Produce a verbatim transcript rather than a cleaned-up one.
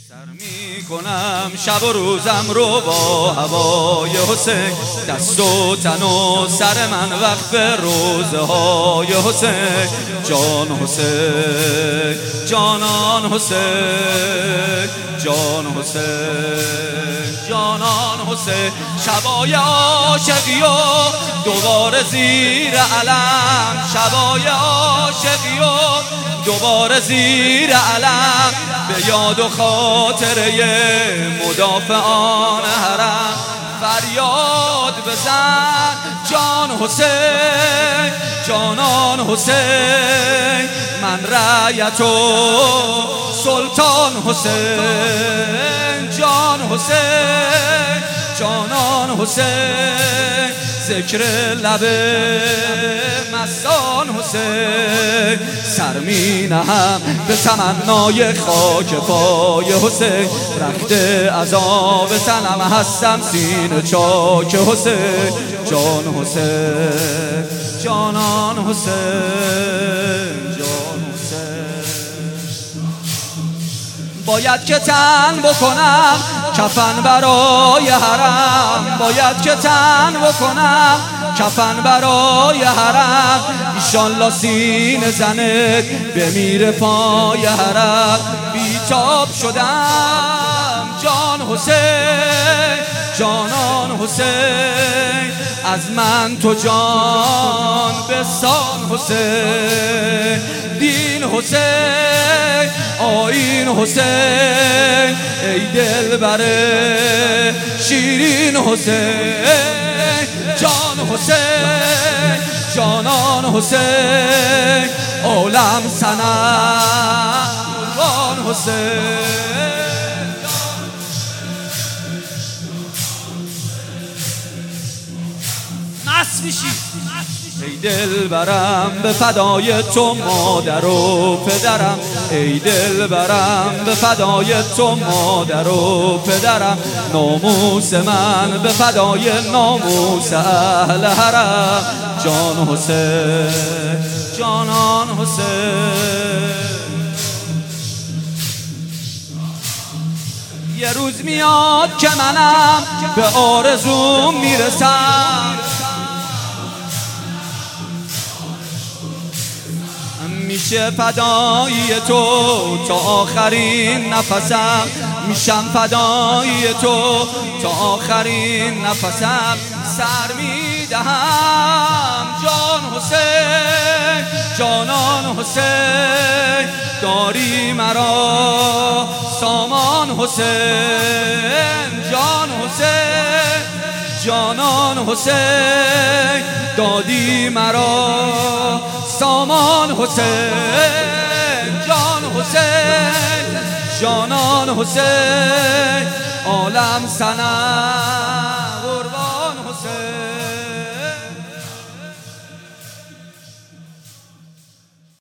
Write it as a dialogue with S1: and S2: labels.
S1: سر می کنم شب و روزم رو با هوای حسین، دست و تن و سر من وقف روزه های حسین. جان حسین، جانان حسین، جان حسین، جانان حسین. شبای عاشقی و دوباره زیر علم، شبای عاشقی و دوباره زیر علم، به یاد و خاطره مدافعان حرم فریاد بزن. جان حسین، جانان حسین، من رعیت و سلطان حسین. جان حسین، جانان حسین، ذکر لب مستان حسین. سر می نهم به تمنای خاک پای حسین، رخت عذاب تنم هستم سینه چاک حسین. جان حسین، جانان حسین، جان حسین. باید که تن بکنم کفن برای حرم، باید که تن بکنم کفن برای حرم. ایشالله سینه زنت بمیره پای حرم. بیتاب شدم جان حسین، جانان حسین، از من تو جان بستان حسین. دین حسین، آیین حسین، ای دل بره شیرین حسین. جان حسین، جانان حسین، عالم سنم قربان حسین. مست میشی ای دل برم به فدای تو مادر و پدرم، ای دل برم به فدای تو مادر و پدرم. ناموس من به فدای ناموس اهل حرم. جان حسین، جانان حسین. یه روز میاد که منم به آرزوم میرسم، میشه فدایی تو تا آخرین نفسم، میشم فدایی تو تا آخرین نفسم. سر میدهم جان حسین، جانان حسین، داری مرا سامان حسین. جان حسین، جانان حسین، دادی مرا سامان حسین. جان حسین، جانان حسین، عالم سنم